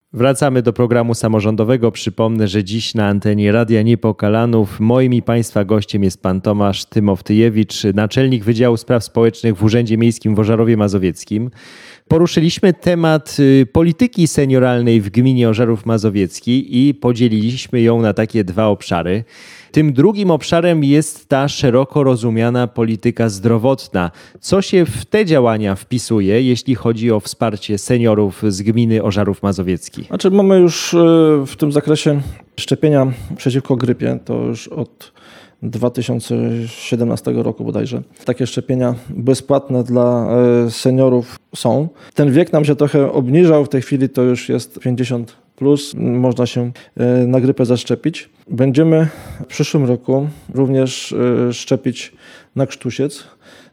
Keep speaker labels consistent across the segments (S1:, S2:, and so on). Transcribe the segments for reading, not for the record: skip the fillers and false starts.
S1: Wracamy do programu samorządowego. Przypomnę, że dziś na antenie Radia Niepokalanów moim i Państwa gościem jest pan Tomasz Tymoftyjewicz, naczelnik Wydziału Spraw Społecznych w Urzędzie Miejskim w Ożarowie Mazowieckim. Poruszyliśmy temat polityki senioralnej w gminie Ożarów Mazowiecki i podzieliliśmy ją na takie dwa obszary. Tym drugim obszarem jest ta szeroko rozumiana polityka zdrowotna. Co się w te działania wpisuje, jeśli chodzi o wsparcie seniorów z gminy Ożarów Mazowiecki?
S2: Znaczy mamy już w tym zakresie szczepienia przeciwko grypie, to już od 2017 roku bodajże. Takie szczepienia bezpłatne dla seniorów są. Ten wiek nam się trochę obniżał, w tej chwili to już jest 50 plus, można się na grypę zaszczepić. Będziemy w przyszłym roku również szczepić na krztusiec.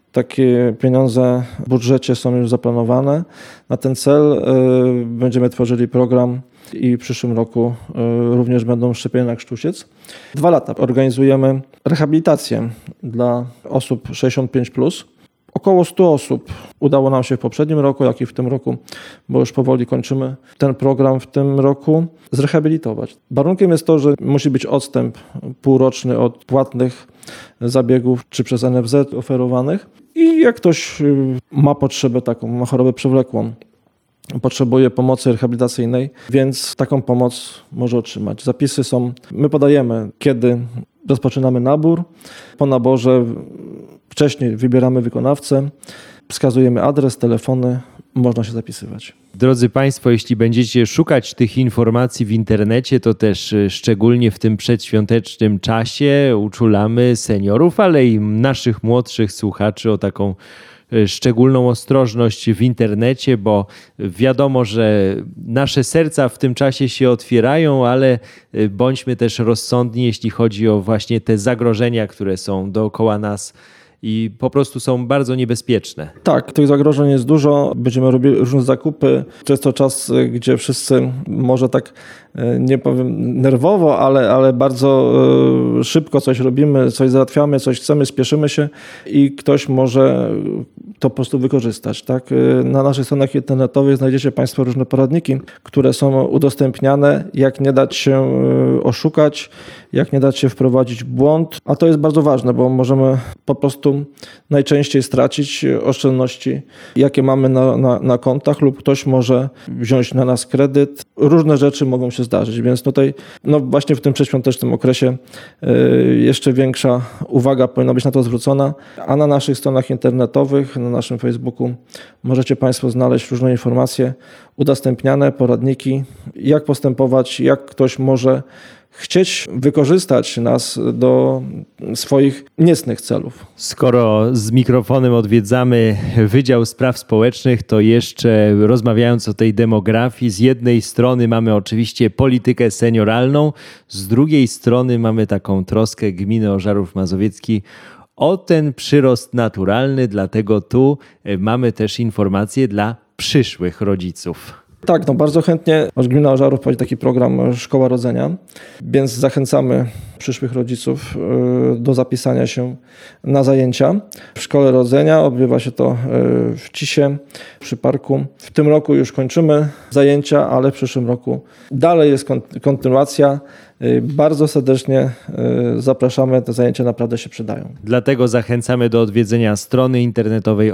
S2: Takie pieniądze w budżecie są już zaplanowane. Na ten cel będziemy tworzyli program i w przyszłym roku również będą szczepienia na krztusiec. 2 lata organizujemy rehabilitację dla osób 65+. Około 100 osób udało nam się w poprzednim roku, jak i w tym roku, bo już powoli kończymy ten program w tym roku, zrehabilitować. Warunkiem jest to, że musi być odstęp półroczny od płatnych zabiegów czy przez NFZ oferowanych. I jak ktoś ma potrzebę taką, ma chorobę przewlekłą, potrzebuje pomocy rehabilitacyjnej, więc taką pomoc może otrzymać. Zapisy są, my podajemy, kiedy rozpoczynamy nabór. Po naborze wcześniej wybieramy wykonawcę, wskazujemy adres, telefony, można się zapisywać.
S1: Drodzy Państwo, jeśli będziecie szukać tych informacji w internecie, to też szczególnie w tym przedświątecznym czasie uczulamy seniorów, ale i naszych młodszych słuchaczy o taką szczególną ostrożność w internecie, bo wiadomo, że nasze serca w tym czasie się otwierają, ale bądźmy też rozsądni, jeśli chodzi o właśnie te zagrożenia, które są dookoła nas i po prostu są bardzo niebezpieczne.
S2: Tak, tych zagrożeń jest dużo. Będziemy robili różne zakupy. To jest to czas, gdzie wszyscy może tak, nie powiem nerwowo, ale bardzo szybko coś robimy, coś załatwiamy, coś chcemy, spieszymy się i ktoś może to po prostu wykorzystać. Tak? Na naszych stronach internetowych znajdziecie Państwo różne poradniki, które są udostępniane, jak nie dać się oszukać, jak nie dać się wprowadzić w błąd. A to jest bardzo ważne, bo możemy po prostu najczęściej stracić oszczędności, jakie mamy na kontach, lub ktoś może wziąć na nas kredyt. Różne rzeczy mogą się zdarzyć, więc tutaj właśnie w tym przedświątecznym okresie jeszcze większa uwaga powinna być na to zwrócona, a na naszych stronach internetowych, na naszym Facebooku możecie Państwo znaleźć różne informacje udostępniane, poradniki, jak postępować, jak ktoś może chcieć wykorzystać nas do swoich niecnych celów.
S1: Skoro z mikrofonem odwiedzamy Wydział Spraw Społecznych, to jeszcze rozmawiając o tej demografii, z jednej strony mamy oczywiście politykę senioralną, z drugiej strony mamy taką troskę gminy Ożarów Mazowiecki o ten przyrost naturalny, dlatego tu mamy też informacje dla przyszłych rodziców.
S2: Tak, bardzo chętnie Gmina Ożarów prowadzi taki program Szkoła Rodzenia, więc zachęcamy przyszłych rodziców do zapisania się na zajęcia. W Szkole Rodzenia odbywa się to w Cisie, przy parku. W tym roku już kończymy zajęcia, ale w przyszłym roku dalej jest kontynuacja. Bardzo serdecznie zapraszamy, te zajęcia naprawdę się przydają.
S1: Dlatego zachęcamy do odwiedzenia strony internetowej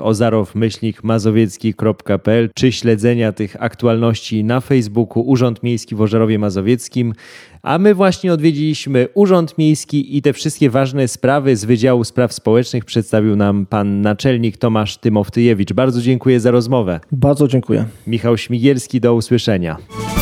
S1: ozarowmyślnikmazowiecki.pl czy śledzenia tych aktualności na Facebooku Urząd Miejski w Ożarowie Mazowieckim. A my właśnie odwiedziliśmy Urząd Miejski i te wszystkie ważne sprawy z Wydziału Spraw Społecznych przedstawił nam pan naczelnik Tomasz Tymoftyjewicz. Bardzo dziękuję za rozmowę.
S2: Bardzo dziękuję.
S1: Michał Śmigielski, do usłyszenia.